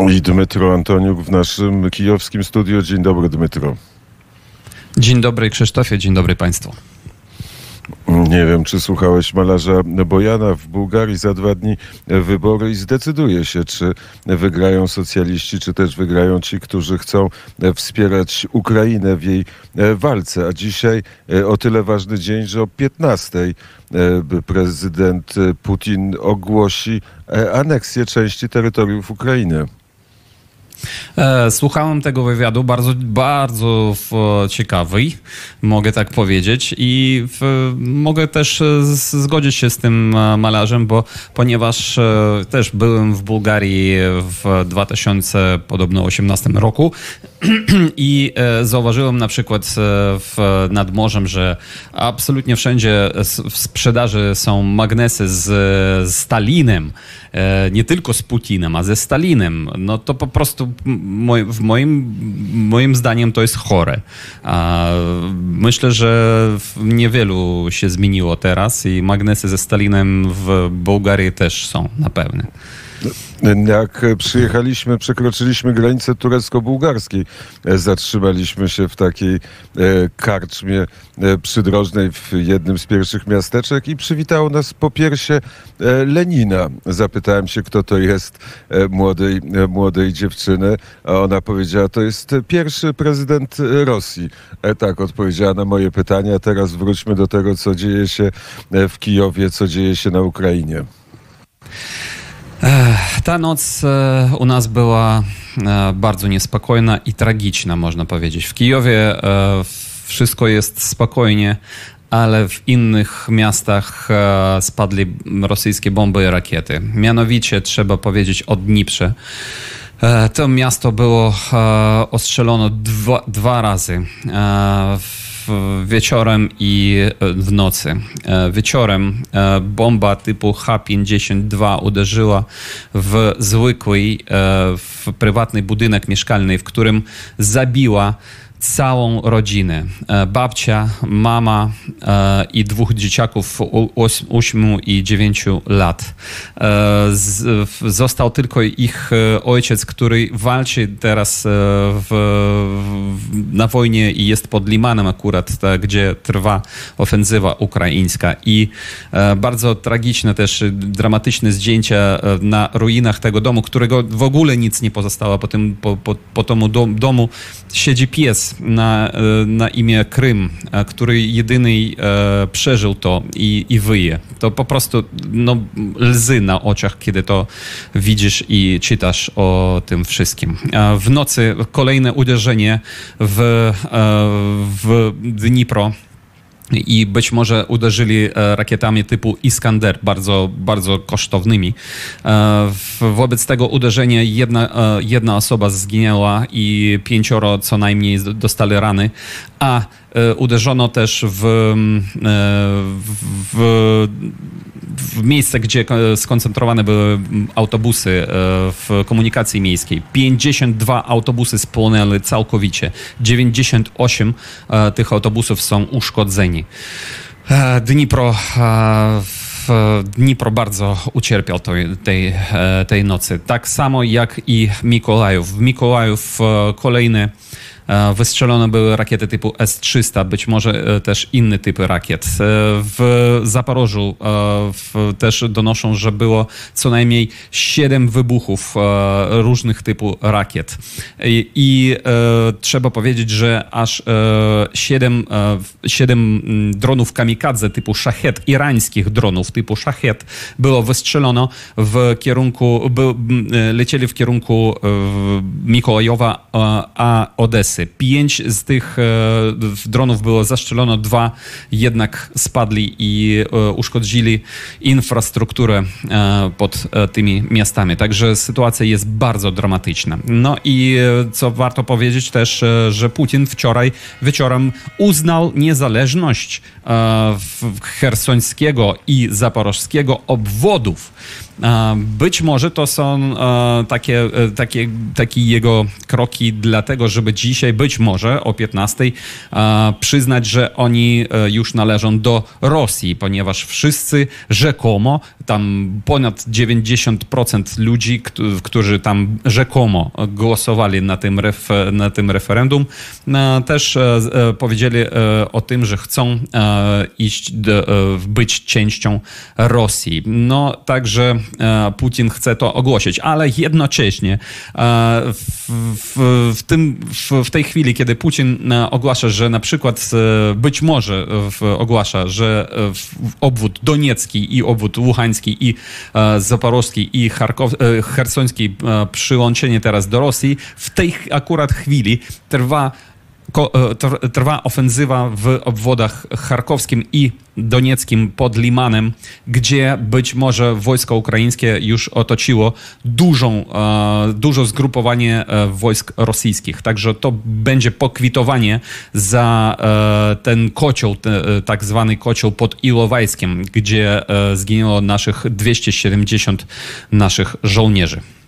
I Dmytro Antoniuk w naszym kijowskim studiu. Dzień dobry, Dmytro. Dzień dobry, Krzysztofie. Dzień dobry państwu. Nie wiem, czy słuchałeś malarza Bojana. W Bułgarii za 2 dni wybory i zdecyduje się, czy wygrają socjaliści, czy też wygrają ci, którzy chcą wspierać Ukrainę w jej walce. A dzisiaj o tyle ważny dzień, że o 15:00 prezydent Putin ogłosi aneksję części terytoriów Ukrainy. Słuchałem tego wywiadu, bardzo ciekawy, mogę tak powiedzieć, i mogę też zgodzić się z tym malarzem, ponieważ też byłem w Bułgarii w 2018 roku i zauważyłem na przykład nad morzem, że absolutnie wszędzie w sprzedaży są magnesy z Stalinem, nie tylko z Putinem, a ze Stalinem. No to po prostu moim zdaniem to jest chore. Myślę, że niewielu się zmieniło teraz i magnesy ze Stalinem w Bułgarii też są na pewno. Jak przyjechaliśmy, przekroczyliśmy granicę turecko-bułgarskiej, zatrzymaliśmy się w takiej karczmie przydrożnej w jednym z pierwszych miasteczek i przywitało nas popiersie Lenina. Zapytałem się, kto to jest, młodej dziewczyny, a ona powiedziała, to jest pierwszy prezydent Rosji. Tak odpowiedziała na moje pytania. Teraz wróćmy do tego, co dzieje się w Kijowie, co dzieje się na Ukrainie. Ta noc u nas była bardzo niespokojna i tragiczna, można powiedzieć. W Kijowie wszystko jest spokojnie, ale w innych miastach spadli rosyjskie bomby i rakiety. Mianowicie trzeba powiedzieć o Dniprze. To miasto było ostrzelone dwa razy. Wieczorem i w nocy. Wieczorem bomba typu H-52 uderzyła w zwykły, w prywatny budynek mieszkalny, w którym zabiła całą rodzinę. Babcia, mama i 2 dzieciaków 8 i 9 lat. Został tylko ich ojciec, który walczy teraz na wojnie i jest pod Limanem akurat, gdzie trwa ofensywa ukraińska. I bardzo tragiczne też, dramatyczne zdjęcia na ruinach tego domu, którego w ogóle nic nie pozostało. Po temu domu siedzi pies na imię Krym, który jedyny przeżył to i wyje. To po prostu łzy na oczach, kiedy to widzisz i czytasz o tym wszystkim. W nocy kolejne uderzenie w Dnipro. I być może uderzyli rakietami typu Iskander, bardzo, bardzo kosztownymi. Wobec tego uderzenia jedna osoba zginęła i 5 co najmniej dostali rany, a uderzono też w miejsce, gdzie skoncentrowane były autobusy w komunikacji miejskiej. 52 autobusy spłonęły całkowicie. 98 tych autobusów są uszkodzeni. Dnipro bardzo ucierpiał tej nocy. Tak samo jak i Mikołajów. W Mikołajów kolejne wystrzelone były rakiety typu S-300, być może też inne typy rakiet. W Zaporożu też donoszą, że było co najmniej 7 wybuchów różnych typów rakiet. I trzeba powiedzieć, że aż 7 dronów kamikadze typu Szahet, irańskich dronów typu Szahet, było wystrzelono w kierunku, lecieli w kierunku Mikołajowa a Odessy. 5 z tych dronów było zastrzelono, 2 jednak spadli i uszkodzili infrastrukturę pod tymi miastami. Także sytuacja jest bardzo dramatyczna. No i co warto powiedzieć też, że Putin wczoraj wieczorem uznał niezależność chersońskiego i zaporożskiego obwodów. Być może to są takie jego kroki dlatego, żeby dzisiaj być może o 15:00 przyznać, że oni już należą do Rosji, ponieważ wszyscy rzekomo tam ponad 90% ludzi, którzy tam rzekomo głosowali na tym referendum, też powiedzieli o tym, że chcą być częścią Rosji. No, także Putin chce to ogłosić, ale jednocześnie w tej chwili, kiedy Putin ogłasza, że na przykład być może ogłasza, że obwód doniecki i obwód łuhański i zaporowski i chersoński przyłączenie teraz do Rosji, w tej akurat chwili trwa ofensywa w obwodach charkowskim i donieckim pod Limanem, gdzie być może wojsko ukraińskie już otoczyło duże zgrupowanie wojsk rosyjskich. Także to będzie pokwitowanie za ten kocioł, tak zwany kocioł pod Ilowajskiem, gdzie zginęło 270 naszych żołnierzy.